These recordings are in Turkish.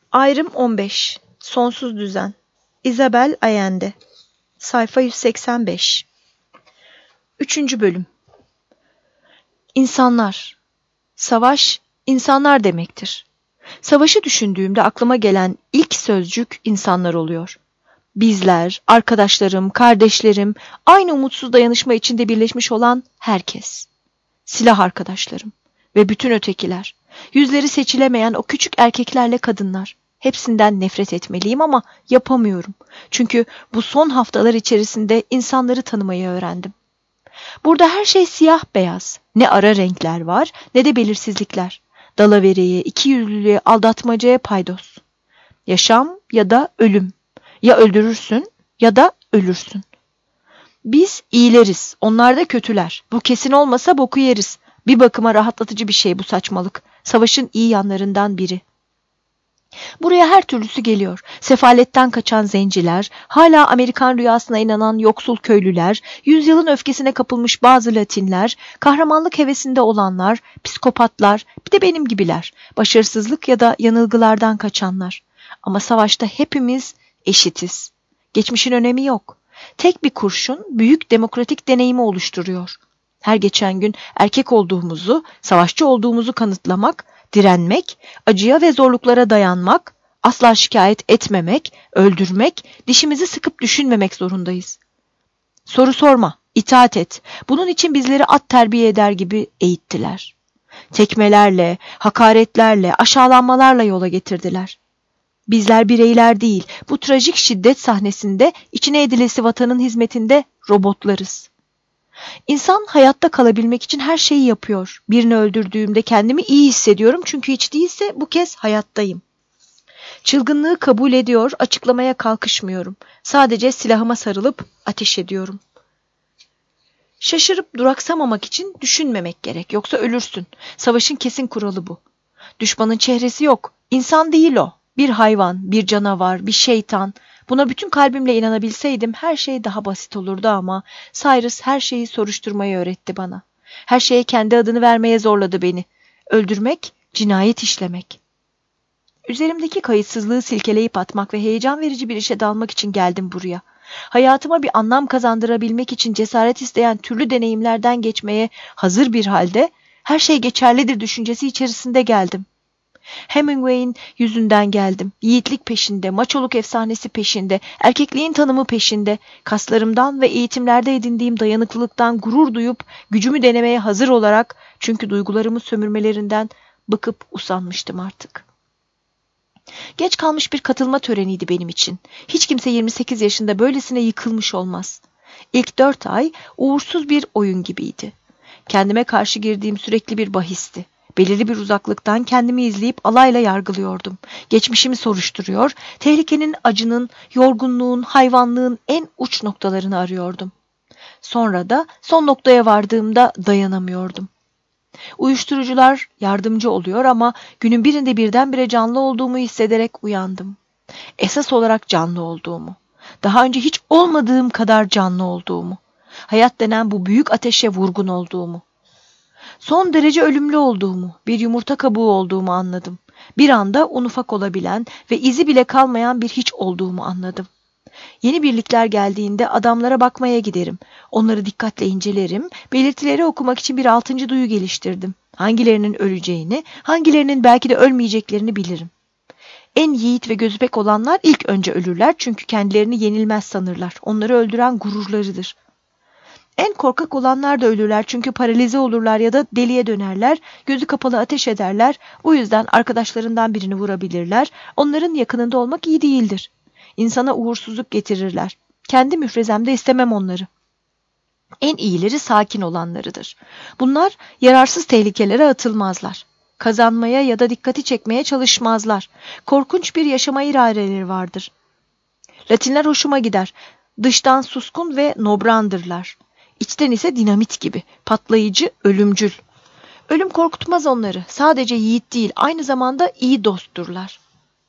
Ayrım 15. Sonsuz düzen. Isabel Allende. Sayfa 185. 3. bölüm. İnsanlar. Savaş, insanlar demektir. Savaşı düşündüğümde aklıma gelen ilk sözcük insanlar oluyor. Bizler, arkadaşlarım, kardeşlerim, aynı umutsuz dayanışma içinde birleşmiş olan herkes. Silah arkadaşlarım ve bütün ötekiler. Yüzleri seçilemeyen o küçük erkeklerle kadınlar. Hepsinden nefret etmeliyim ama yapamıyorum. Çünkü bu son haftalar içerisinde insanları tanımayı öğrendim. Burada her şey siyah beyaz. Ne ara renkler var ne de belirsizlikler. Dalavereye, ikiyüzlülüğe, aldatmacaya paydos. Yaşam ya da ölüm. Ya öldürürsün ya da ölürsün. Biz iyileriz, onlar da kötüler. Bu kesin olmasa boku yeriz. Bir bakıma rahatlatıcı bir şey bu saçmalık. Savaşın iyi yanlarından biri. Buraya her türlüsü geliyor. Sefaletten kaçan zenciler, hala Amerikan rüyasına inanan yoksul köylüler, yüzyılın öfkesine kapılmış bazı Latinler, kahramanlık hevesinde olanlar, psikopatlar, bir de benim gibiler, başarısızlık ya da yanılgılardan kaçanlar. Ama savaşta hepimiz eşitiz. Geçmişin önemi yok. Tek bir kurşun büyük demokratik deneyimi oluşturuyor. Her geçen gün erkek olduğumuzu, savaşçı olduğumuzu kanıtlamak, direnmek, acıya ve zorluklara dayanmak, asla şikayet etmemek, öldürmek, dişimizi sıkıp düşünmemek zorundayız. Soru sorma, itaat et. Bunun için bizleri at terbiye eder gibi eğittiler. Tekmelerle, hakaretlerle, aşağılanmalarla yola getirdiler. Bizler bireyler değil, bu trajik şiddet sahnesinde içine edilesi vatanın hizmetinde robotlarız. İnsan hayatta kalabilmek için her şeyi yapıyor. Birini öldürdüğümde kendimi iyi hissediyorum çünkü hiç değilse bu kez hayattayım. Çılgınlığı kabul ediyor, açıklamaya kalkışmıyorum. Sadece silahıma sarılıp ateş ediyorum. Şaşırıp duraksamamak için düşünmemek gerek, yoksa ölürsün. Savaşın kesin kuralı bu. Düşmanın çehresi yok, insan değil o. Bir hayvan, bir canavar, bir şeytan. Buna bütün kalbimle inanabilseydim her şey daha basit olurdu ama Cyrus her şeyi soruşturmayı öğretti bana. Her şeye kendi adını vermeye zorladı beni. Öldürmek, cinayet işlemek. Üzerimdeki kayıtsızlığı silkeleyip atmak ve heyecan verici bir işe dalmak için geldim buraya. Hayatıma bir anlam kazandırabilmek için cesaret isteyen türlü deneyimlerden geçmeye hazır bir halde her şey geçerlidir düşüncesi içerisinde geldim. Hemingway'in yüzünden geldim. Yiğitlik peşinde, maçoluk efsanesi peşinde, erkekliğin tanımı peşinde, kaslarımdan ve eğitimlerde edindiğim dayanıklılıktan gurur duyup gücümü denemeye hazır olarak çünkü duygularımı sömürmelerinden bıkıp usanmıştım artık. Geç kalmış bir katılma töreniydi benim için. Hiç kimse 28 yaşında böylesine yıkılmış olmaz. İlk 4 ay uğursuz bir oyun gibiydi. Kendime karşı girdiğim sürekli bir bahisti. Belirli bir uzaklıktan kendimi izleyip alayla yargılıyordum. Geçmişimi soruşturuyor, tehlikenin, acının, yorgunluğun, hayvanlığın en uç noktalarını arıyordum. Sonra da son noktaya vardığımda dayanamıyordum. Uyuşturucular yardımcı oluyor ama günün birinde birdenbire canlı olduğumu hissederek uyandım. Esas olarak canlı olduğumu, daha önce hiç olmadığım kadar canlı olduğumu, hayat denen bu büyük ateşe vurgun olduğumu. Son derece ölümlü olduğumu, bir yumurta kabuğu olduğumu anladım. Bir anda un ufak olabilen ve izi bile kalmayan bir hiç olduğumu anladım. Yeni birlikler geldiğinde adamlara bakmaya giderim. Onları dikkatle incelerim, belirtileri okumak için bir 6. duyu geliştirdim. Hangilerinin öleceğini, hangilerinin belki de ölmeyeceklerini bilirim. En yiğit ve gözüpek olanlar ilk önce ölürler çünkü kendilerini yenilmez sanırlar. Onları öldüren gururlarıdır. En korkak olanlar da ölürler çünkü paralize olurlar ya da deliye dönerler, gözü kapalı ateş ederler, bu yüzden arkadaşlarından birini vurabilirler, onların yakınında olmak iyi değildir. İnsana uğursuzluk getirirler. Kendi müfrezemde istemem onları. En iyileri sakin olanlarıdır. Bunlar yararsız tehlikelere atılmazlar. Kazanmaya ya da dikkati çekmeye çalışmazlar. Korkunç bir yaşama iradeleri vardır. Latinler hoşuma gider. Dıştan suskun ve nobrandırlar. İçten ise dinamit gibi, patlayıcı, ölümcül. Ölüm korkutmaz onları. Sadece yiğit değil, aynı zamanda iyi dostturlar.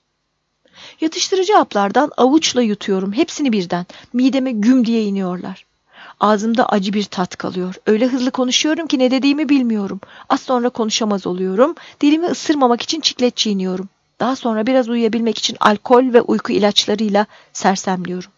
Yatıştırıcı haplardan avuçla yutuyorum, hepsini birden. Mideme güm diye iniyorlar. Ağzımda acı bir tat kalıyor. Öyle hızlı konuşuyorum ki ne dediğimi bilmiyorum. Az sonra konuşamaz oluyorum. Dilimi ısırmamak için çiklet çiğniyorum. Daha sonra biraz uyuyabilmek için alkol ve uyku ilaçlarıyla sersemliyorum.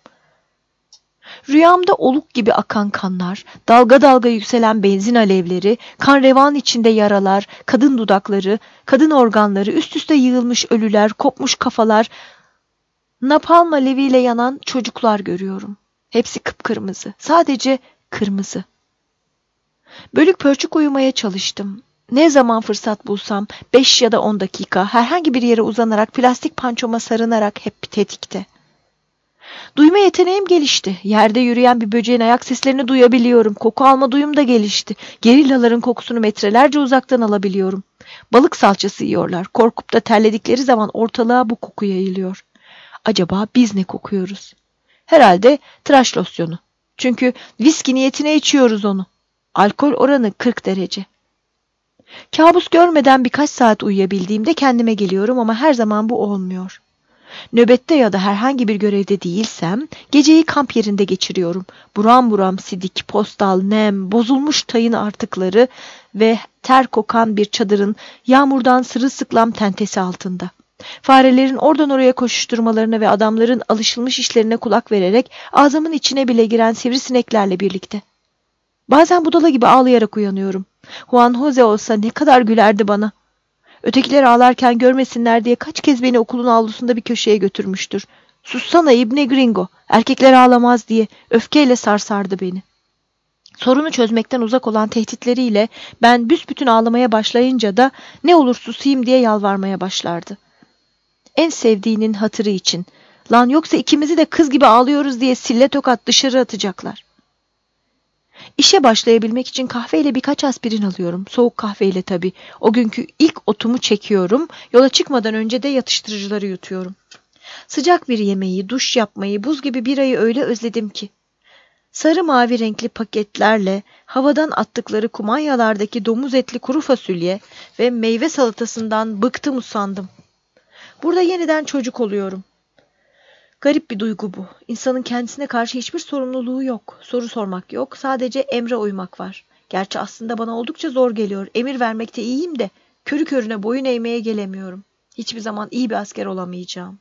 Rüyamda oluk gibi akan kanlar, dalga dalga yükselen benzin alevleri, kan revan içinde yaralar, kadın dudakları, kadın organları, üst üste yığılmış ölüler, kopmuş kafalar, napalm aleviyle yanan çocuklar görüyorum. Hepsi kıpkırmızı, sadece kırmızı. Bölük pörçük uyumaya çalıştım. Ne zaman fırsat bulsam 5 ya da 10 dakika herhangi bir yere uzanarak plastik pançoma sarınarak hep tetikte. Duyma yeteneğim gelişti. Yerde yürüyen bir böceğin ayak seslerini duyabiliyorum. Koku alma duyum da gelişti. Gerillaların kokusunu metrelerce uzaktan alabiliyorum. Balık salçası yiyorlar. Korkup da terledikleri zaman ortalığa bu koku yayılıyor. Acaba biz ne kokuyoruz? Herhalde tıraş losyonu. Çünkü viski niyetine içiyoruz onu. Alkol oranı 40 derece. Kabus görmeden birkaç saat uyuyabildiğimde kendime geliyorum ama her zaman bu olmuyor. Nöbette ya da herhangi bir görevde değilsem geceyi kamp yerinde geçiriyorum. Buram buram sidik, postal, nem, bozulmuş tayın artıkları ve ter kokan bir çadırın yağmurdan sırılsıklam tentesi altında. Farelerin oradan oraya koşuşturmalarına ve adamların alışılmış işlerine kulak vererek ağzımın içine bile giren sivrisineklerle birlikte. Bazen budala gibi ağlayarak uyanıyorum. Juan Jose olsa ne kadar gülerdi bana. Ötekiler ağlarken görmesinler diye kaç kez beni okulun avlusunda bir köşeye götürmüştür. Sussana İbne Gringo, erkekler ağlamaz diye öfkeyle sarsardı beni. Sorunu çözmekten uzak olan tehditleriyle ben büsbütün ağlamaya başlayınca da ne olur susayım diye yalvarmaya başlardı. En sevdiğinin hatırı için. Lan yoksa ikimizi de kız gibi ağlıyoruz diye sille tokat dışarı atacaklar. İşe başlayabilmek için kahveyle birkaç aspirin alıyorum. Soğuk kahveyle tabii. O günkü ilk otumu çekiyorum. Yola çıkmadan önce de yatıştırıcıları yutuyorum. Sıcak bir yemeği, duş yapmayı, buz gibi birayı öyle özledim ki. Sarı mavi renkli paketlerle havadan attıkları kumanyalardaki domuz etli kuru fasulye ve meyve salatasından bıktım usandım. Burada yeniden çocuk oluyorum. Garip bir duygu bu. İnsanın kendisine karşı hiçbir sorumluluğu yok. Soru sormak yok. Sadece emre uymak var. Gerçi aslında bana oldukça zor geliyor. Emir vermekte iyiyim de körü körüne boyun eğmeye gelemiyorum. Hiçbir zaman iyi bir asker olamayacağım.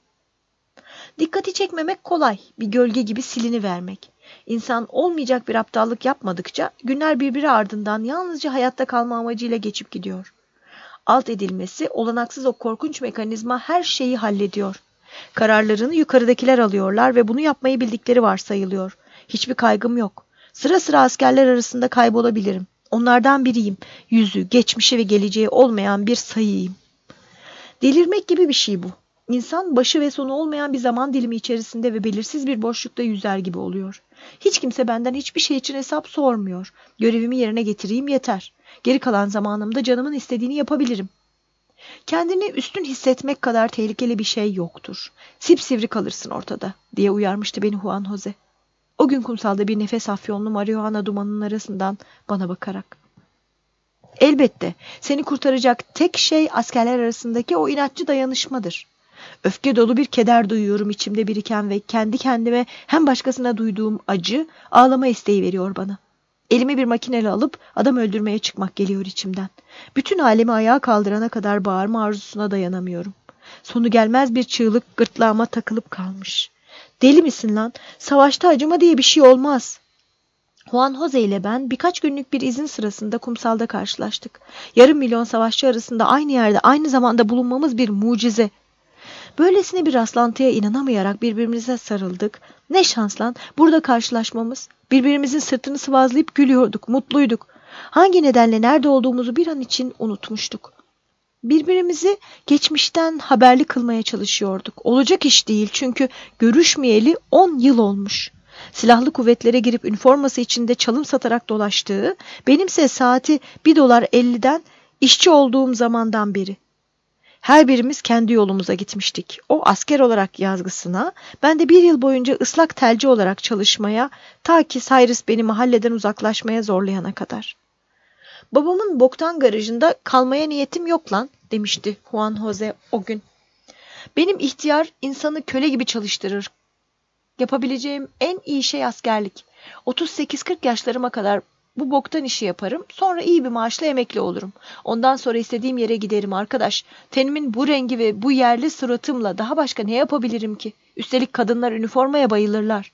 Dikkati çekmemek kolay. Bir gölge gibi silinivermek. İnsan olmayacak bir aptallık yapmadıkça günler birbiri ardından yalnızca hayatta kalma amacıyla geçip gidiyor. Alt edilmesi olanaksız o korkunç mekanizma her şeyi hallediyor. Kararlarını yukarıdakiler alıyorlar ve bunu yapmayı bildikleri varsayılıyor. Hiçbir kaygım yok. Sıra sıra askerler arasında kaybolabilirim. Onlardan biriyim. Yüzü, geçmişi ve geleceği olmayan bir sayıyım. Delirmek gibi bir şey bu. İnsan başı ve sonu olmayan bir zaman dilimi içerisinde ve belirsiz bir boşlukta yüzer gibi oluyor. Hiç kimse benden hiçbir şey için hesap sormuyor. Görevimi yerine getireyim yeter. Geri kalan zamanımda canımın istediğini yapabilirim. Kendini üstün hissetmek kadar tehlikeli bir şey yoktur. Sipsivri kalırsın ortada, diye uyarmıştı beni Juan Jose. O gün kumsalda bir nefes afyonlu marihuana dumanının arasından bana bakarak. Elbette seni kurtaracak tek şey askerler arasındaki o inatçı dayanışmadır. Öfke dolu bir keder duyuyorum içimde biriken ve kendi kendime hem başkasına duyduğum acı, ağlama isteği veriyor bana. Elimi bir makineyle alıp adam öldürmeye çıkmak geliyor içimden. Bütün alemi ayağa kaldırana kadar bağırma arzusuna dayanamıyorum. Sonu gelmez bir çığlık gırtlağıma takılıp kalmış. Deli misin lan? Savaşta acıma diye bir şey olmaz. Juan Jose ile ben birkaç günlük bir izin sırasında kumsalda karşılaştık. Yarım milyon savaşçı arasında aynı yerde aynı zamanda bulunmamız bir mucize. Böylesine bir rastlantıya inanamayarak birbirimize sarıldık. Ne şans lan, burada karşılaşmamız. Birbirimizin sırtını sıvazlayıp gülüyorduk, mutluyduk. Hangi nedenle nerede olduğumuzu bir an için unutmuştuk. Birbirimizi geçmişten haberli kılmaya çalışıyorduk. Olacak iş değil çünkü görüşmeyeli 10 yıl olmuş. Silahlı kuvvetlere girip üniforması içinde çalım satarak dolaştığı, benimse saati $1.50'den işçi olduğum zamandan beri. Her birimiz kendi yolumuza gitmiştik. O asker olarak yazgısına, ben de 1 yıl boyunca ıslak telci olarak çalışmaya, ta ki Cyrus beni mahalleden uzaklaşmaya zorlayana kadar. Babamın boktan garajında kalmaya niyetim yok lan, demişti Juan Jose o gün. Benim ihtiyar insanı köle gibi çalıştırır. Yapabileceğim en iyi şey askerlik. 38-40 yaşlarıma kadar Bu boktan işi yaparım. Sonra iyi bir maaşla emekli olurum. Ondan sonra istediğim yere giderim arkadaş. Tenimin bu rengi ve bu yerli suratımla daha başka ne yapabilirim ki? Üstelik kadınlar üniformaya bayılırlar.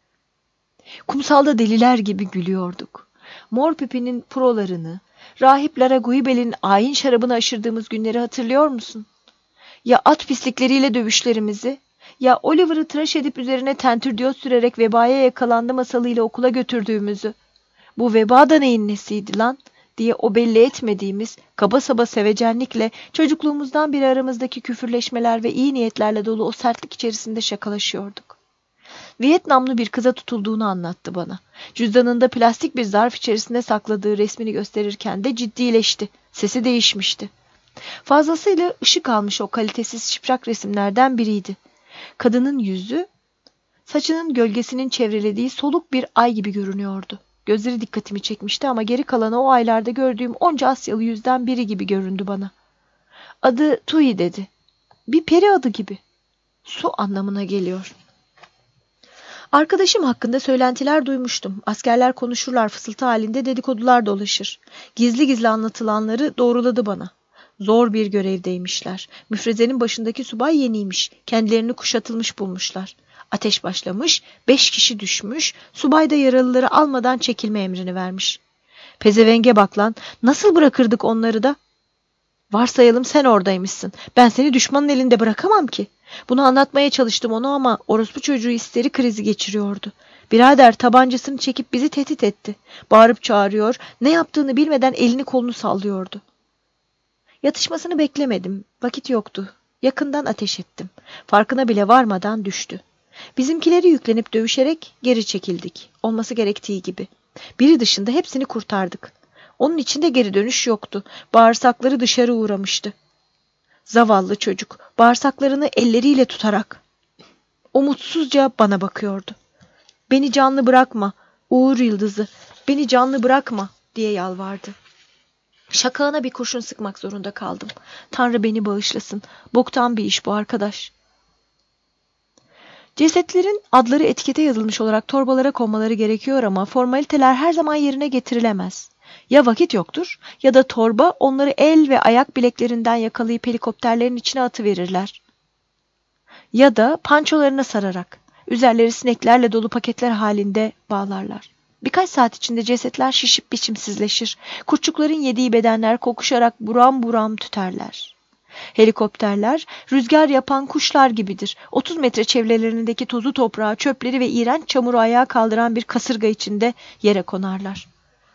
Kumsalda deliler gibi gülüyorduk. Mor Pipi'nin prolarını, Rahip Lara Guibel'in ayin şarabını aşırdığımız günleri hatırlıyor musun? Ya at pislikleriyle dövüşlerimizi, ya Oliver'ı tıraş edip üzerine tentürdiyot sürerek vebaya yakalandı masalıyla okula götürdüğümüzü. Bu veba da neyin nesiydi lan diye o belli etmediğimiz kaba saba sevecenlikle çocukluğumuzdan beri aramızdaki küfürleşmeler ve iyi niyetlerle dolu o sertlik içerisinde şakalaşıyorduk. Vietnamlı bir kıza tutulduğunu anlattı bana. Cüzdanında plastik bir zarf içerisinde sakladığı resmini gösterirken de ciddileşti. Sesi değişmişti. Fazlasıyla ışık almış o kalitesiz şipşak resimlerden biriydi. Kadının yüzü, saçının gölgesinin çevrelediği soluk bir ay gibi görünüyordu. Gözleri dikkatimi çekmişti ama geri kalanı o aylarda gördüğüm onca Asyalı yüzden biri gibi göründü bana. Adı Tui dedi. Bir peri adı gibi. Su anlamına geliyor. Arkadaşım hakkında söylentiler duymuştum. Askerler konuşurlar, fısıltı halinde dedikodular dolaşır. Gizli gizli anlatılanları doğruladı bana. Zor bir görevdeymişler. Müfrezenin başındaki subay yeniymiş. Kendilerini kuşatılmış bulmuşlar. Ateş başlamış, 5 kişi düşmüş, subay da yaralıları almadan çekilme emrini vermiş. Pezevenge bak lan, nasıl bırakırdık onları da? Varsayalım sen oradaymışsın. Ben seni düşmanın elinde bırakamam ki. Bunu anlatmaya çalıştım ona ama orospu çocuğu histeri krizi geçiriyordu. Birader tabancasını çekip bizi tehdit etti. Bağırıp çağırıyor, ne yaptığını bilmeden elini kolunu sallıyordu. Yatışmasını beklemedim. Vakit yoktu. Yakından ateş ettim. Farkına bile varmadan düştü. Bizimkileri yüklenip dövüşerek geri çekildik. Olması gerektiği gibi. Biri dışında hepsini kurtardık. Onun içinde geri dönüş yoktu. Bağırsakları dışarı uğramıştı. Zavallı çocuk bağırsaklarını elleriyle tutarak umutsuzca bana bakıyordu. Beni canlı bırakma, Uğur Yıldızı, beni canlı bırakma diye yalvardı. Şakağına bir kurşun sıkmak zorunda kaldım. Tanrı beni bağışlasın. Boktan bir iş bu arkadaş. Cesetlerin adları etikete yazılmış olarak torbalara konmaları gerekiyor ama formaliteler her zaman yerine getirilemez. Ya vakit yoktur ya da torba onları el ve ayak bileklerinden yakalayıp helikopterlerin içine atıverirler. Ya da pançolarına sararak üzerleri sineklerle dolu paketler halinde bağlarlar. Birkaç saat içinde cesetler şişip biçimsizleşir. Kurtçukların yediği bedenler kokuşarak buram buram tüterler. Helikopterler rüzgar yapan kuşlar gibidir. 30 metre çevrelerindeki tozu toprağı, çöpleri ve iğrenç çamuru ayağa kaldıran bir kasırga içinde yere konarlar.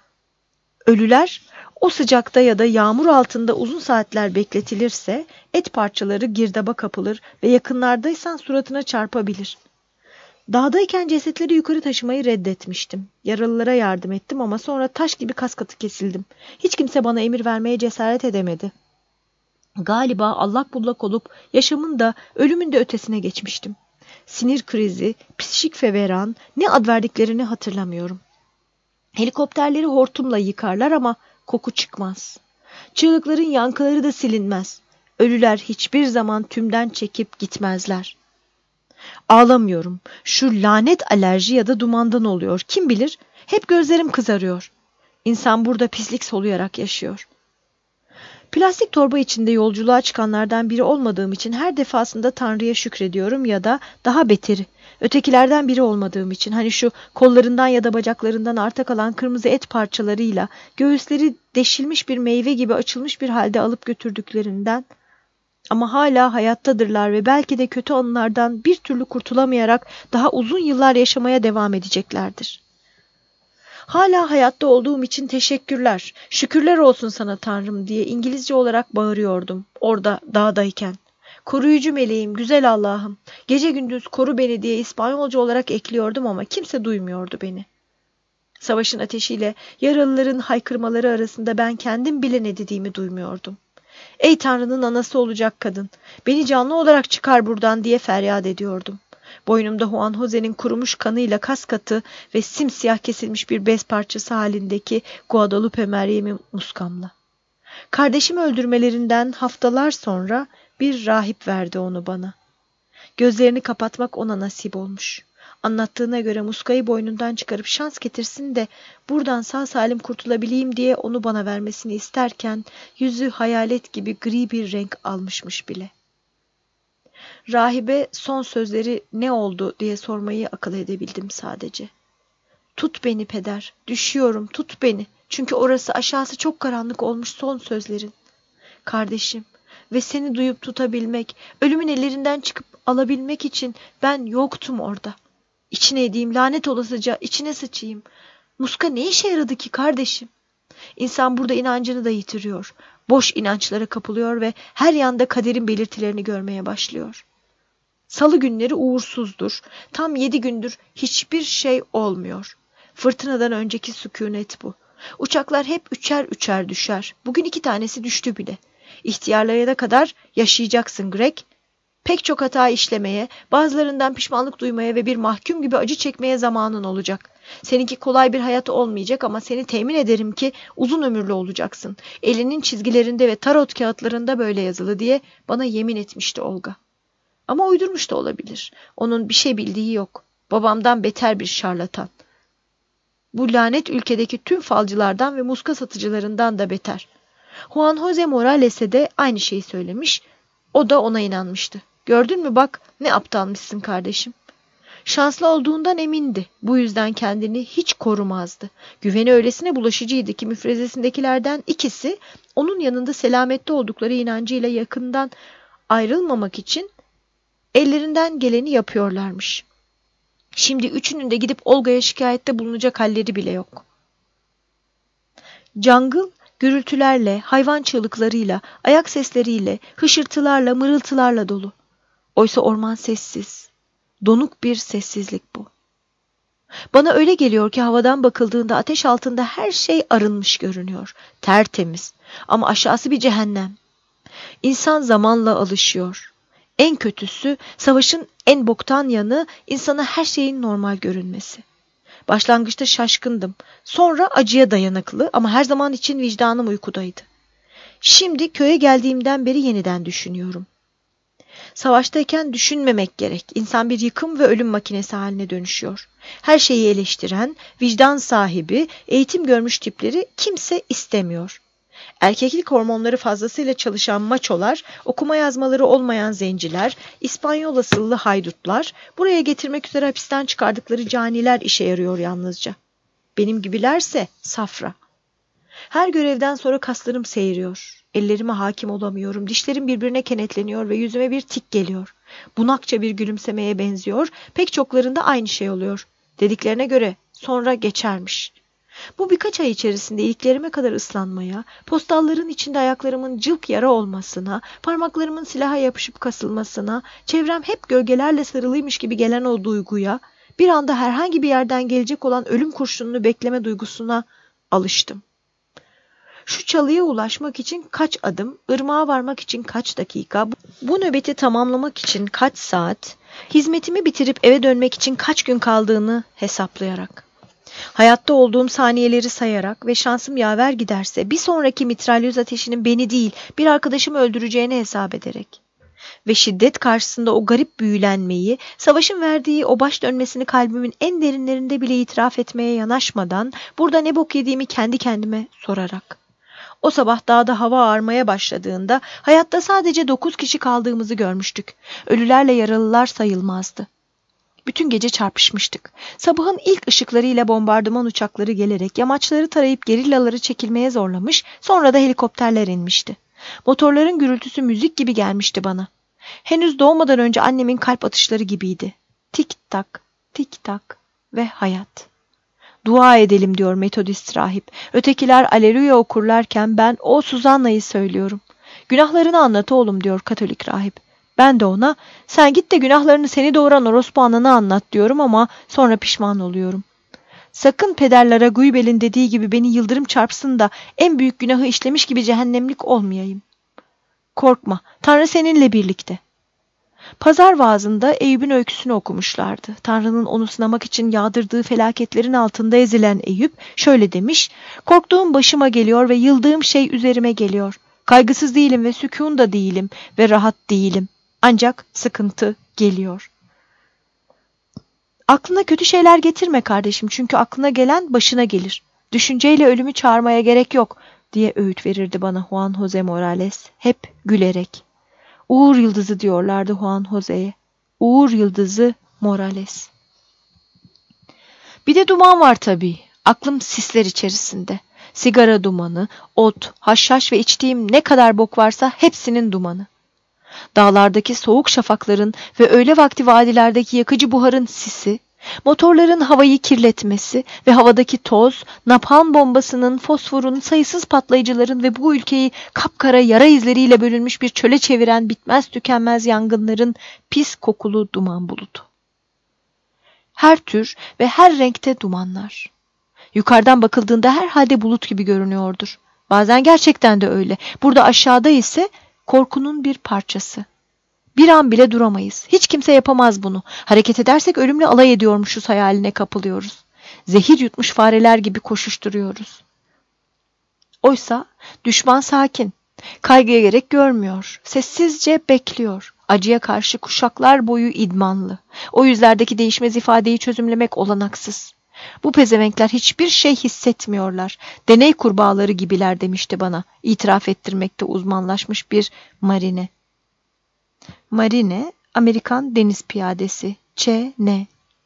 Ölüler o sıcakta ya da yağmur altında uzun saatler bekletilirse et parçaları girdaba kapılır ve yakınlardaysan suratına çarpabilir. Dağdayken cesetleri yukarı taşımayı reddetmiştim. Yaralılara yardım ettim ama sonra taş gibi kaskatı kesildim. Hiç kimse bana emir vermeye cesaret edemedi. Galiba allak bullak olup yaşamın da ölümün de ötesine geçmiştim. Sinir krizi, psikik feveran, ne ad verdiklerini hatırlamıyorum. Helikopterleri hortumla yıkarlar ama koku çıkmaz. Çığlıkların yankıları da silinmez. Ölüler hiçbir zaman tümden çekip gitmezler. Ağlamıyorum. Şu lanet alerji ya da dumandan oluyor. Kim bilir? Hep gözlerim kızarıyor. İnsan burada pislik soluyarak yaşıyor. Plastik torba içinde yolculuğa çıkanlardan biri olmadığım için her defasında Tanrı'ya şükrediyorum ya da daha beteri, ötekilerden biri olmadığım için hani şu kollarından ya da bacaklarından arta kalan kırmızı et parçalarıyla göğüsleri deşilmiş bir meyve gibi açılmış bir halde alıp götürdüklerinden ama hala hayattadırlar ve belki de kötü anılardan bir türlü kurtulamayarak daha uzun yıllar yaşamaya devam edeceklerdir. Hala hayatta olduğum için teşekkürler, şükürler olsun sana Tanrım diye İngilizce olarak bağırıyordum orada dağdayken. Koruyucu meleğim, güzel Allah'ım, gece gündüz koru beni diye İspanyolca olarak ekliyordum ama kimse duymuyordu beni. Savaşın ateşiyle yaralıların haykırmaları arasında ben kendim bile ne dediğimi duymuyordum. Ey Tanrı'nın anası olacak kadın, beni canlı olarak çıkar buradan diye feryat ediyordum. Boynumda Juan Jose'nin kurumuş kanıyla kaskatı ve simsiyah kesilmiş bir bez parçası halindeki Guadalupe Meryem'i muskamla. Kardeşimi öldürmelerinden haftalar sonra bir rahip verdi onu bana. Gözlerini kapatmak ona nasip olmuş. Anlattığına göre muskayı boynundan çıkarıp şans getirsin de buradan sağ salim kurtulabileyim diye onu bana vermesini isterken yüzü hayalet gibi gri bir renk almışmış bile. Rahibe son sözleri ne oldu diye sormayı akıl edebildim sadece. Tut beni peder, düşüyorum, tut beni. Çünkü orası aşağısı çok karanlık olmuş son sözlerin. Kardeşim ve seni duyup tutabilmek, ölümün ellerinden çıkıp alabilmek için ben yoktum orada. İçine edeyim, lanet olasıca içine sıçayım. Muska ne işe yaradı ki kardeşim? İnsan burada inancını da yitiriyor. Boş inançlara kapılıyor ve her yanda kaderin belirtilerini görmeye başlıyor. Salı günleri uğursuzdur. Tam 7 gündür hiçbir şey olmuyor. Fırtınadan önceki sükunet bu. Uçaklar hep üçer üçer düşer. Bugün 2 tanesi düştü bile. İhtiyarlayana kadar yaşayacaksın Greg. Pek çok hata işlemeye, bazılarından pişmanlık duymaya ve bir mahkum gibi acı çekmeye zamanın olacak. Seninki kolay bir hayat olmayacak ama seni temin ederim ki uzun ömürlü olacaksın. Elinin çizgilerinde ve tarot kağıtlarında böyle yazılı diye bana yemin etmişti Olga. Ama uydurmuş da olabilir. Onun bir şey bildiği yok. Babamdan beter bir şarlatan. Bu lanet ülkedeki tüm falcılardan ve muska satıcılarından da beter. Juan Jose Morales'e de aynı şeyi söylemiş. O da ona inanmıştı. Gördün mü bak ne aptalmışsın kardeşim. Şanslı olduğundan emindi. Bu yüzden kendini hiç korumazdı. Güveni öylesine bulaşıcıydı ki müfrezesindekilerden ikisi onun yanında selamette oldukları inancıyla yakından ayrılmamak için ellerinden geleni yapıyorlarmış. Şimdi üçünün de gidip Olga'ya şikayette bulunacak halleri bile yok. Jungle gürültülerle, hayvan çığlıklarıyla, ayak sesleriyle, hışırtılarla, mırıltılarla dolu. Oysa orman sessiz. Donuk bir sessizlik bu. Bana öyle geliyor ki havadan bakıldığında ateş altında her şey arınmış görünüyor. Tertemiz. Ama aşağısı bir cehennem. İnsan zamanla alışıyor. En kötüsü, savaşın en boktan yanı insana her şeyin normal görünmesi. Başlangıçta şaşkındım. Sonra acıya dayanıklı ama her zaman için vicdanım uykudaydı. Şimdi köye geldiğimden beri yeniden düşünüyorum. Savaştayken düşünmemek gerek. İnsan bir yıkım ve ölüm makinesi haline dönüşüyor. Her şeyi eleştiren, vicdan sahibi, eğitim görmüş tipleri kimse istemiyor. Erkeklik hormonları fazlasıyla çalışan maçolar, okuma yazmaları olmayan zenciler, İspanyol asıllı haydutlar, buraya getirmek üzere hapisten çıkardıkları caniler işe yarıyor yalnızca. Benim gibilerse safra. Her görevden sonra kaslarım seyiriyor. Ellerime hakim olamıyorum. Dişlerim birbirine kenetleniyor ve yüzüme bir tik geliyor. Bunakça bir gülümsemeye benziyor. Pek çoklarında aynı şey oluyor. Dediklerine göre sonra geçermiş. Bu birkaç ay içerisinde iliklerime kadar ıslanmaya, postalların içinde ayaklarımın cılk yara olmasına, parmaklarımın silaha yapışıp kasılmasına, çevrem hep gölgelerle sarılıymış gibi gelen o duyguya, bir anda herhangi bir yerden gelecek olan ölüm kurşununu bekleme duygusuna alıştım. Şu çalıya ulaşmak için kaç adım, ırmağa varmak için kaç dakika, bu nöbeti tamamlamak için kaç saat, hizmetimi bitirip eve dönmek için kaç gün kaldığını hesaplayarak. Hayatta olduğum saniyeleri sayarak ve şansım yaver giderse bir sonraki mitralyöz ateşinin beni değil bir arkadaşımı öldüreceğini hesap ederek. Ve şiddet karşısında o garip büyülenmeyi, savaşın verdiği o baş dönmesini kalbimin en derinlerinde bile itiraf etmeye yanaşmadan burada ne bok yediğimi kendi kendime sorarak. O sabah dağda hava ağarmaya başladığında hayatta sadece 9 kişi kaldığımızı görmüştük. Ölülerle yaralılar sayılmazdı. Bütün gece çarpışmıştık. Sabahın ilk ışıklarıyla bombardıman uçakları gelerek yamaçları tarayıp gerillaları çekilmeye zorlamış, sonra da helikopterler inmişti. Motorların gürültüsü müzik gibi gelmişti bana. Henüz doğmadan önce annemin kalp atışları gibiydi. Tik tak, tik tak ve hayat. Dua edelim diyor Metodist rahip. Ötekiler aleluya okurlarken ben o Suzanna'yı söylüyorum. Günahlarını anlat oğlum diyor Katolik rahip. Ben de ona sen git de günahlarını seni doğuran orospu anana anlat diyorum ama sonra pişman oluyorum. Sakın Peder Laragüibel'in dediği gibi beni yıldırım çarpsın da en büyük günahı işlemiş gibi cehennemlik olmayayım. Korkma, Tanrı seninle birlikte. Pazar vaazında Eyüp'ün öyküsünü okumuşlardı. Tanrı'nın onu sınamak için yağdırdığı felaketlerin altında ezilen Eyüp şöyle demiş, korktuğum başıma geliyor ve yıldığım şey üzerime geliyor. Kaygısız değilim ve sükûn da değilim ve rahat değilim. Ancak sıkıntı geliyor. Aklına kötü şeyler getirme kardeşim, çünkü aklına gelen başına gelir. Düşünceyle ölümü çağırmaya gerek yok diye öğüt verirdi bana Juan José Morales, hep gülerek. Uğur yıldızı diyorlardı Juan José'ye. Uğur yıldızı Morales. Bir de duman var tabii. Aklım sisler içerisinde. Sigara dumanı, ot, haşhaş ve içtiğim ne kadar bok varsa hepsinin dumanı. Dağlardaki soğuk şafakların ve öğle vakti vadilerdeki yakıcı buharın sisi, motorların havayı kirletmesi ve havadaki toz, napalm bombasının, fosforun, sayısız patlayıcıların ve bu ülkeyi kapkara yara izleriyle bölünmüş bir çöle çeviren bitmez tükenmez yangınların pis kokulu duman bulutu. Her tür ve her renkte dumanlar. Yukarıdan bakıldığında herhalde bulut gibi görünüyordur. Bazen gerçekten de öyle. Burada aşağıda ise korkunun bir parçası. Bir an bile duramayız. Hiç kimse yapamaz bunu. Hareket edersek ölümle alay ediyormuşuz hayaline kapılıyoruz. Zehir yutmuş fareler gibi koşuşturuyoruz. Oysa düşman sakin. Kaygıya gerek görmüyor. Sessizce bekliyor. Acıya karşı kuşaklar boyu idmanlı. O yüzlerdeki değişmez ifadeyi çözümlemek olanaksız. Bu pezevenkler hiçbir şey hissetmiyorlar. Deney kurbağaları gibiler demişti bana. İtiraf ettirmekte uzmanlaşmış bir marine. Marine, Amerikan deniz piyadesi. Ç.N.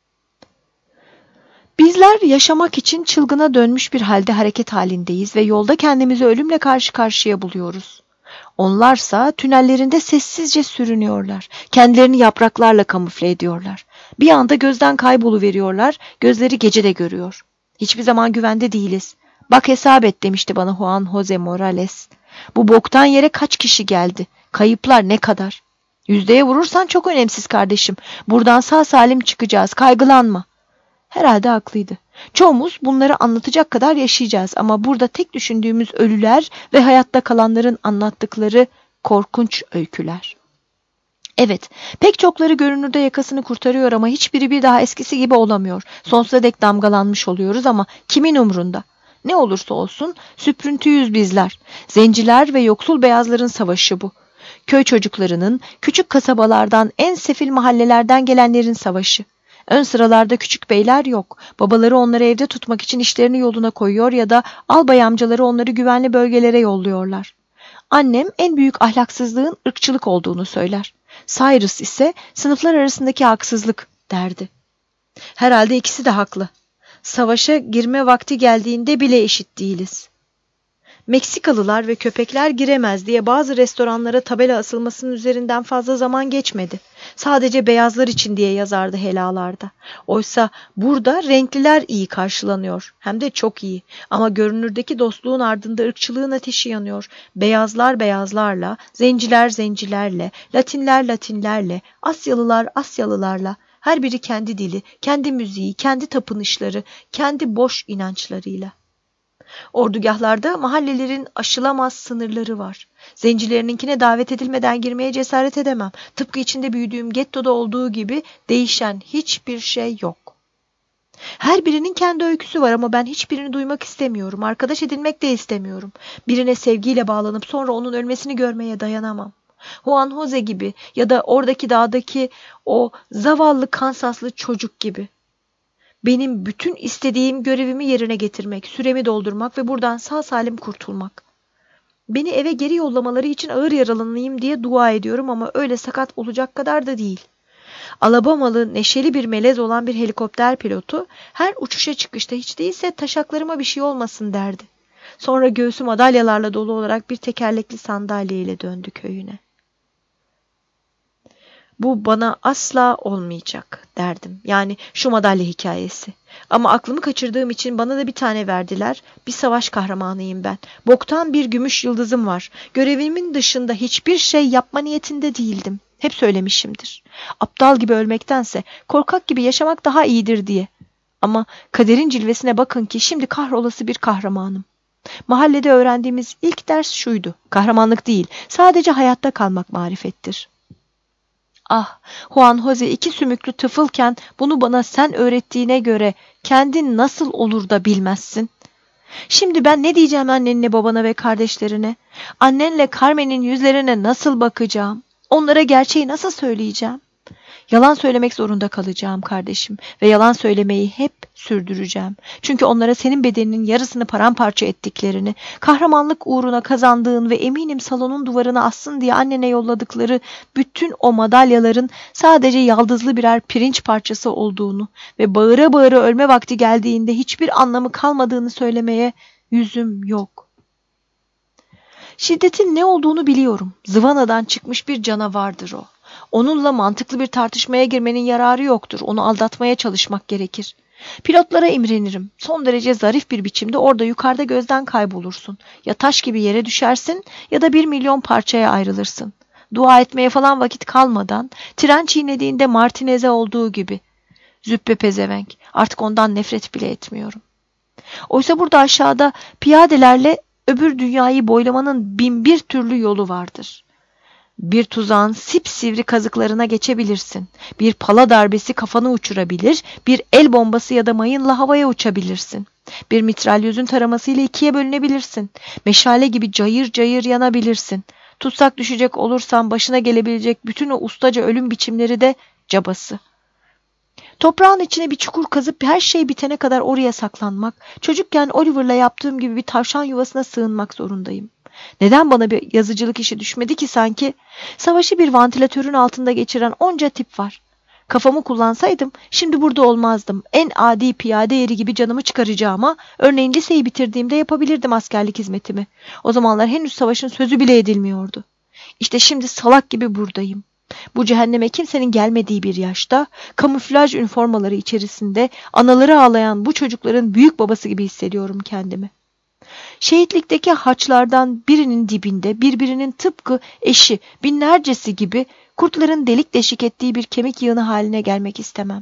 Bizler yaşamak için çılgına dönmüş bir halde hareket halindeyiz ve yolda kendimizi ölümle karşı karşıya buluyoruz. Onlarsa tünellerinde sessizce sürünüyorlar. Kendilerini yapraklarla kamufle ediyorlar. Bir anda gözden kayboluveriyorlar, gözleri gece de görüyor. Hiçbir zaman güvende değiliz. Bak hesap et demişti bana Juan José Morales. Bu boktan yere kaç kişi geldi? Kayıplar ne kadar? Yüzdeye vurursan çok önemsiz kardeşim. Buradan sağ salim çıkacağız, kaygılanma. Herhalde haklıydı. Çoğumuz bunları anlatacak kadar yaşayacağız ama burada tek düşündüğümüz ölüler ve hayatta kalanların anlattıkları korkunç öyküler. Evet, pek çokları görünürde yakasını kurtarıyor ama hiçbiri bir daha eskisi gibi olamıyor. Sonsuza dek damgalanmış oluyoruz ama kimin umrunda? Ne olursa olsun süprüntüyüz bizler. Zenciler ve yoksul beyazların savaşı bu. Köy çocuklarının, küçük kasabalardan, en sefil mahallelerden gelenlerin savaşı. Ön sıralarda küçük beyler yok. Babaları onları evde tutmak için işlerini yoluna koyuyor ya da albay amcaları onları güvenli bölgelere yolluyorlar. Annem en büyük ahlaksızlığın ırkçılık olduğunu söyler. Cyrus ise sınıflar arasındaki haksızlık derdi. Herhalde ikisi de haklı. Savaşa girme vakti geldiğinde bile eşit değiliz. Meksikalılar ve köpekler giremez diye bazı restoranlara tabela asılmasının üzerinden fazla zaman geçmedi. Sadece beyazlar için diye yazardı helalarda. Oysa burada renkliler iyi karşılanıyor. Hem de çok iyi. Ama görünürdeki dostluğun ardında ırkçılığın ateşi yanıyor. Beyazlar beyazlarla, zenciler zencilerle, Latinler Latinlerle, Asyalılar Asyalılarla. Her biri kendi dili, kendi müziği, kendi tapınışları, kendi boş inançlarıyla. Ordugahlarda mahallelerin aşılamaz sınırları var. Zencilerininkine davet edilmeden girmeye cesaret edemem. Tıpkı içinde büyüdüğüm gettoda olduğu gibi değişen hiçbir şey yok. Her birinin kendi öyküsü var ama ben hiçbirini duymak istemiyorum. Arkadaş edinmek de istemiyorum. Birine sevgiyle bağlanıp sonra onun ölmesini görmeye dayanamam. Juan José gibi ya da oradaki dağdaki o zavallı Kansaslı çocuk gibi. Benim bütün istediğim görevimi yerine getirmek, süremi doldurmak ve buradan sağ salim kurtulmak. Beni eve geri yollamaları için ağır yaralanayım diye dua ediyorum ama öyle sakat olacak kadar da değil. Alabamalı, neşeli bir melez olan bir helikopter pilotu her uçuşa çıkışta hiç değilse taşaklarıma bir şey olmasın derdi. Sonra göğsü madalyalarla dolu olarak bir tekerlekli sandalyeyle döndü köyüne. Bu bana asla olmayacak derdim. Yani şu madalya hikayesi. Ama aklımı kaçırdığım için bana da bir tane verdiler. Bir savaş kahramanıyım ben. Boktan bir gümüş yıldızım var. Görevimin dışında hiçbir şey yapma niyetinde değildim. Hep söylemişimdir. Aptal gibi ölmektense korkak gibi yaşamak daha iyidir diye. Ama kaderin cilvesine bakın ki şimdi kahrolası bir kahramanım. Mahallede öğrendiğimiz ilk ders şuydu. Kahramanlık değil, sadece hayatta kalmak marifettir. Ah, Juan José iki sümüklü tıfılken bunu bana sen öğrettiğine göre kendin nasıl olur da bilmezsin? Şimdi ben ne diyeceğim annenle babana ve kardeşlerine? Annenle Carmen'in yüzlerine nasıl bakacağım? Onlara gerçeği nasıl söyleyeceğim? Yalan söylemek zorunda kalacağım kardeşim ve yalan söylemeyi hep sürdüreceğim. Çünkü onlara senin bedeninin yarısını paramparça ettiklerini, kahramanlık uğruna kazandığın ve eminim salonun duvarına assın diye annene yolladıkları bütün o madalyaların sadece yaldızlı birer pirinç parçası olduğunu ve bağıra bağıra ölme vakti geldiğinde hiçbir anlamı kalmadığını söylemeye yüzüm yok. Şiddetin ne olduğunu biliyorum. Zıvanadan çıkmış bir canavardır o. Onunla mantıklı bir tartışmaya girmenin yararı yoktur. Onu aldatmaya çalışmak gerekir. Pilotlara imrenirim. Son derece zarif bir biçimde orada yukarıda gözden kaybolursun. Ya taş gibi yere düşersin ya da 1 milyon parçaya ayrılırsın. Dua etmeye falan vakit kalmadan, tren çiğnediğinde Martinez'e olduğu gibi. Züppe pezevenk. Artık ondan nefret bile etmiyorum. Oysa burada aşağıda piyadelerle öbür dünyayı boylamanın 1001 türlü yolu vardır. Bir tuzağın sipsivri kazıklarına geçebilirsin. Bir pala darbesi kafanı uçurabilir, bir el bombası ya da mayınla havaya uçabilirsin. Bir mitralyözün taramasıyla ikiye bölünebilirsin. Meşale gibi cayır cayır yanabilirsin. Tutsak düşecek olursan başına gelebilecek bütün o ustaca ölüm biçimleri de cabası. Toprağın içine bir çukur kazıp her şey bitene kadar oraya saklanmak, çocukken Oliver'la yaptığım gibi bir tavşan yuvasına sığınmak zorundayım. Neden bana bir yazıcılık işi düşmedi ki sanki? Savaşı bir vantilatörün altında geçiren onca tip var. Kafamı kullansaydım şimdi burada olmazdım. En adi piyade eri gibi canımı çıkaracağıma örneğin liseyi bitirdiğimde yapabilirdim askerlik hizmetimi. O zamanlar henüz savaşın sözü bile edilmiyordu. İşte şimdi salak gibi buradayım. Bu cehenneme kimsenin gelmediği bir yaşta, kamuflaj üniformaları içerisinde anaları ağlayan bu çocukların büyük babası gibi hissediyorum kendimi. Şehitlikteki haçlardan birinin dibinde birbirinin tıpkı eşi binlercesi gibi kurtların delik deşik ettiği bir kemik yığını haline gelmek istemem.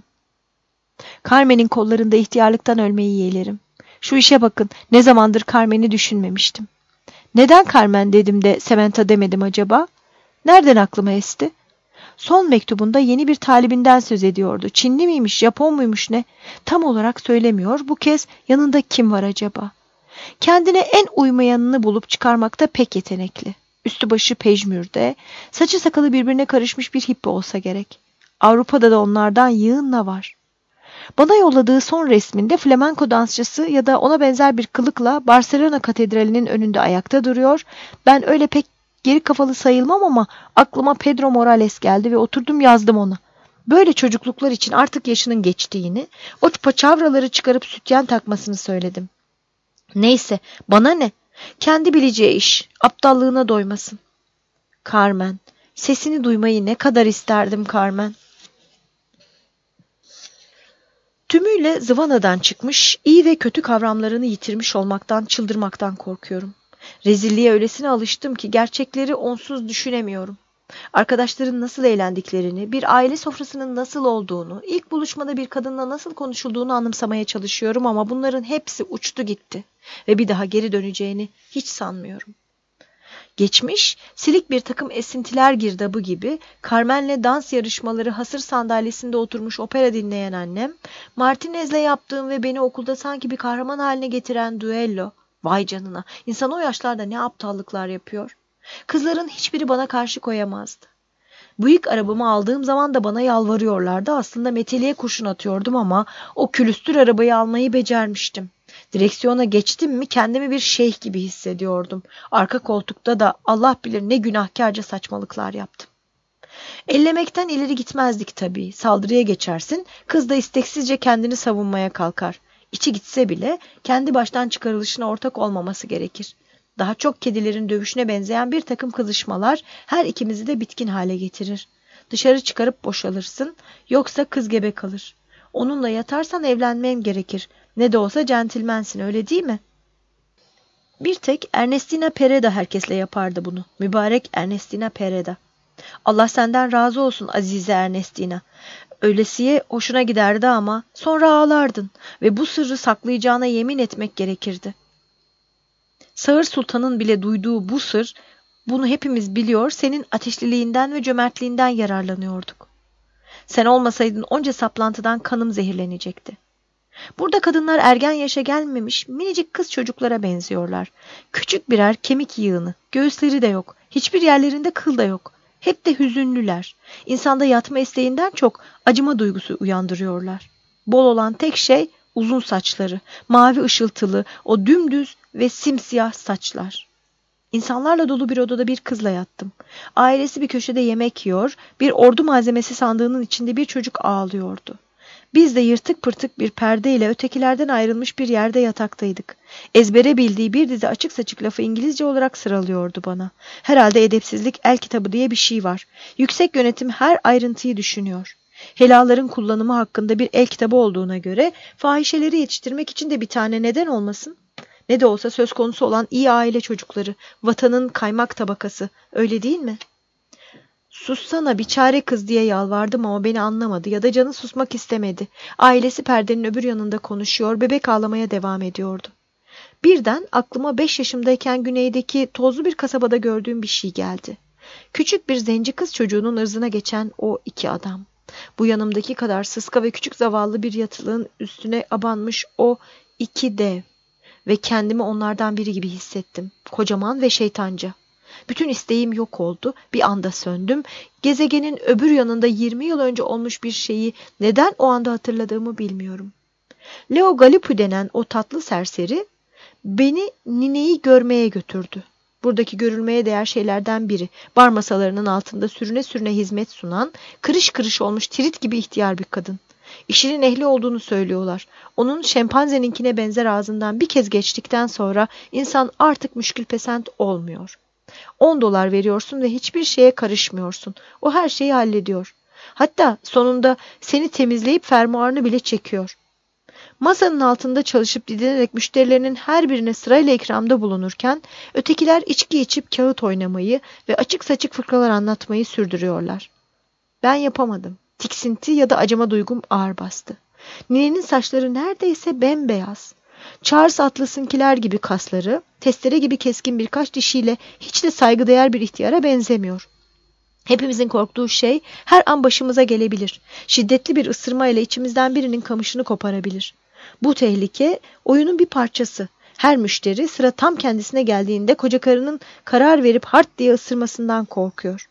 Carmen'in kollarında ihtiyarlıktan ölmeyi yeğlerim. Şu işe bakın, ne zamandır Carmen'i düşünmemiştim. Neden Carmen dedim de Samantha demedim acaba? Nereden aklıma esti? Son mektubunda yeni bir talibinden söz ediyordu. Çinli miymiş, Japon muymuş ne? Tam olarak söylemiyor. Bu kez yanında kim var acaba? Kendine en uymayanını bulup çıkarmakta pek yetenekli. Üstü başı pejmürde, saçı sakalı birbirine karışmış bir hippi olsa gerek. Avrupa'da da onlardan yığınla var. Bana yolladığı son resminde flamenko dansçısı ya da ona benzer bir kılıkla Barcelona Katedrali'nin önünde ayakta duruyor. Ben öyle pek geri kafalı sayılmam ama aklıma Pedro Morales geldi ve oturdum yazdım ona. Böyle çocukluklar için artık yaşının geçtiğini, o paçavraları çıkarıp sütyen takmasını söyledim. Neyse, bana ne? Kendi bileceği iş, aptallığına doymasın. Carmen, sesini duymayı ne kadar isterdim Carmen. Tümüyle zıvanadan çıkmış, iyi ve kötü kavramlarını yitirmiş olmaktan, çıldırmaktan korkuyorum. Rezilliğe öylesine alıştım ki gerçekleri onsuz düşünemiyorum. Arkadaşların nasıl eğlendiklerini, bir aile sofrasının nasıl olduğunu, ilk buluşmada bir kadınla nasıl konuşulduğunu anımsamaya çalışıyorum ama bunların hepsi uçtu gitti ve bir daha geri döneceğini hiç sanmıyorum. Geçmiş, silik bir takım esintiler girdabı gibi Carmen'le dans yarışmaları hasır sandalyesinde oturmuş opera dinleyen annem, Martinez'le yaptığım ve beni okulda sanki bir kahraman haline getiren düello, vay canına, insan o yaşlarda ne aptallıklar yapıyor. Kızların hiçbiri bana karşı koyamazdı. Büyük arabamı aldığım zaman da bana yalvarıyorlardı. Aslında meteliğe kurşun atıyordum ama o külüstür arabayı almayı becermiştim. Direksiyona geçtim mi kendimi bir şeyh gibi hissediyordum. Arka koltukta da Allah bilir ne günahkarca saçmalıklar yaptım. Ellemekten ileri gitmezdik tabii. Saldırıya geçersin, kız da isteksizce kendini savunmaya kalkar. İçi gitse bile kendi baştan çıkarılışına ortak olmaması gerekir. Daha çok kedilerin dövüşüne benzeyen bir takım kızışmalar her ikimizi de bitkin hale getirir. Dışarı çıkarıp boşalırsın, yoksa kız gebe kalır. Onunla yatarsan evlenmem gerekir. Ne de olsa centilmensin, öyle değil mi? Bir tek Ernestina Pereda herkesle yapardı bunu. Mübarek Ernestina Pereda. Allah senden razı olsun Azize Ernestina. Öylesiye hoşuna giderdi ama sonra ağlardın ve bu sırrı saklayacağına yemin etmek gerekirdi. Sağır Sultan'ın bile duyduğu bu sır, bunu hepimiz biliyor, senin ateşliliğinden ve cömertliğinden yararlanıyorduk. Sen olmasaydın onca saplantıdan kanım zehirlenecekti. Burada kadınlar ergen yaşa gelmemiş minicik kız çocuklara benziyorlar. Küçük birer kemik yığını, göğüsleri de yok, hiçbir yerlerinde kıl da yok. Hep de hüzünlüler. İnsanda yatma isteğinden çok acıma duygusu uyandırıyorlar. Bol olan tek şey uzun saçları, mavi ışıltılı, o dümdüz ve simsiyah saçlar. İnsanlarla dolu bir odada bir kızla yattım. Ailesi bir köşede yemek yiyor, bir ordu malzemesi sandığının içinde bir çocuk ağlıyordu. Biz de yırtık pırtık bir perdeyle ötekilerden ayrılmış bir yerde yataktaydık. Ezbere bildiği bir dizi açık saçık lafı İngilizce olarak sıralıyordu bana. Herhalde edepsizlik el kitabı diye bir şey var. Yüksek yönetim her ayrıntıyı düşünüyor. Helaların kullanımı hakkında bir el kitabı olduğuna göre fahişeleri yetiştirmek için de bir tane neden olmasın? Ne de olsa söz konusu olan iyi aile çocukları, vatanın kaymak tabakası, öyle değil mi? Sussana biçare kız diye yalvardım ama beni anlamadı ya da canı susmak istemedi. Ailesi perdenin öbür yanında konuşuyor, bebek ağlamaya devam ediyordu. Birden aklıma 5 yaşımdayken güneydeki tozlu bir kasabada gördüğüm bir şey geldi. Küçük bir zenci kız çocuğunun ırzına geçen o iki adam. Bu yanımdaki kadar sıska ve küçük zavallı bir yatılığın üstüne abanmış o iki dev. Ve kendimi onlardan biri gibi hissettim. Kocaman ve şeytanca. Bütün isteğim yok oldu. Bir anda söndüm. Gezegenin öbür yanında 20 yıl önce olmuş bir şeyi neden o anda hatırladığımı bilmiyorum. Leo Galipu denen o tatlı serseri beni nineyi görmeye götürdü. Buradaki görülmeye değer şeylerden biri, bar masalarının altında sürüne sürüne hizmet sunan, kırış kırış olmuş tirit gibi ihtiyar bir kadın. İşinin ehli olduğunu söylüyorlar. Onun şempanzeninkine benzer ağzından bir kez geçtikten sonra insan artık müşkülpesent olmuyor. 10 dolar veriyorsun ve hiçbir şeye karışmıyorsun. O her şeyi hallediyor. Hatta sonunda seni temizleyip fermuarını bile çekiyor. Masanın altında çalışıp didinerek müşterilerinin her birine sırayla ikramda bulunurken ötekiler içki içip kağıt oynamayı ve açık saçık fıkralar anlatmayı sürdürüyorlar. Ben yapamadım. Tiksinti ya da acıma duygum ağır bastı. Ninenin saçları neredeyse bembeyaz. Charles Atlas'ınkiler gibi kasları, testere gibi keskin birkaç dişiyle hiç de saygıdeğer bir ihtiyara benzemiyor. Hepimizin korktuğu şey her an başımıza gelebilir. Şiddetli bir ısırma ile içimizden birinin kamışını koparabilir. Bu tehlike oyunun bir parçası. Her müşteri sıra tam kendisine geldiğinde kocakarının karar verip hart diye ısırmasından korkuyor.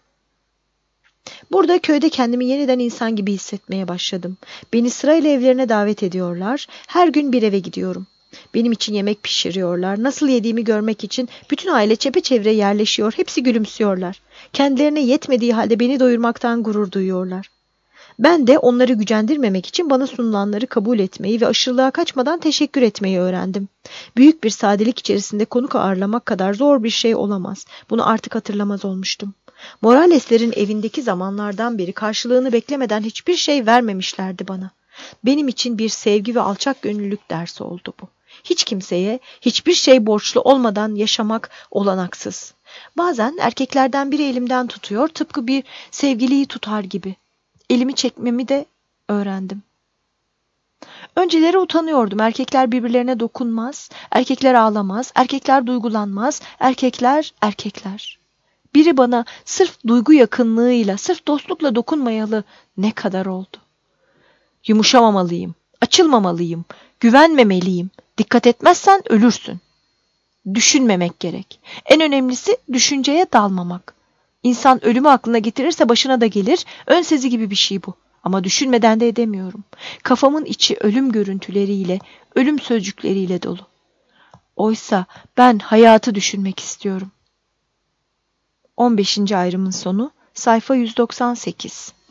Burada köyde kendimi yeniden insan gibi hissetmeye başladım. Beni sırayla evlerine davet ediyorlar. Her gün bir eve gidiyorum. Benim için yemek pişiriyorlar. Nasıl yediğimi görmek için bütün aile çepeçevre yerleşiyor. Hepsi gülümsüyorlar. Kendilerine yetmediği halde beni doyurmaktan gurur duyuyorlar. Ben de onları gücendirmemek için bana sunulanları kabul etmeyi ve aşırılığa kaçmadan teşekkür etmeyi öğrendim. Büyük bir sadelik içerisinde konuk ağırlamak kadar zor bir şey olamaz. Bunu artık hatırlamaz olmuştum. Morales'lerin evindeki zamanlardan beri karşılığını beklemeden hiçbir şey vermemişlerdi bana. Benim için bir sevgi ve alçak gönüllülük dersi oldu bu. Hiç kimseye hiçbir şey borçlu olmadan yaşamak olanaksız. Bazen erkeklerden biri elimden tutuyor, tıpkı bir sevgiliyi tutar gibi. Elimi çekmemi de öğrendim. Önceleri utanıyordum. Erkekler birbirlerine dokunmaz, erkekler ağlamaz, erkekler duygulanmaz, erkekler. Biri bana sırf duygu yakınlığıyla, sırf dostlukla dokunmayalı ne kadar oldu. Yumuşamamalıyım, açılmamalıyım, güvenmemeliyim. Dikkat etmezsen ölürsün. Düşünmemek gerek. En önemlisi düşünceye dalmamak. İnsan ölümü aklına getirirse başına da gelir, ön sezi gibi bir şey bu. Ama düşünmeden de edemiyorum. Kafamın içi ölüm görüntüleriyle, ölüm sözcükleriyle dolu. Oysa ben hayatı düşünmek istiyorum. 15. ayrımın sonu, sayfa 198.